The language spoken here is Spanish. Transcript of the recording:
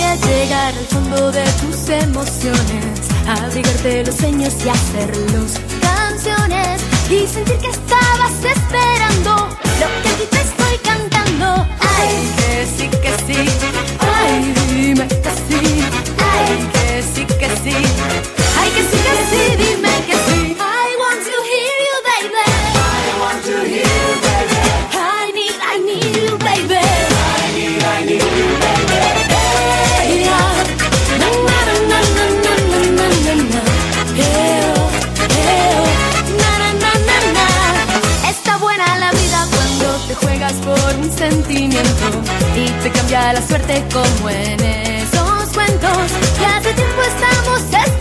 llegar al fondo de tus emociones, abrigarte los sueños y hacerlos canciones, y sentir que estabas esperando lo que a ti te estoy cantando. Ay, que sí, ay, dime que sí, ay, que sí, ay, que sí, dime que sí. I want to hear you, baby. I want to hear you, baby. I need you, baby. I need you, baby. Hey, yeah. Na, na, na, na, na, na, na, na, na. Hey, oh, hey, oh. Na, na, na, na, na. Está buena la vida cuando te juegas por un sentimiento y te cambia la suerte como en esos cuentos que hace tiempo estamos esperando.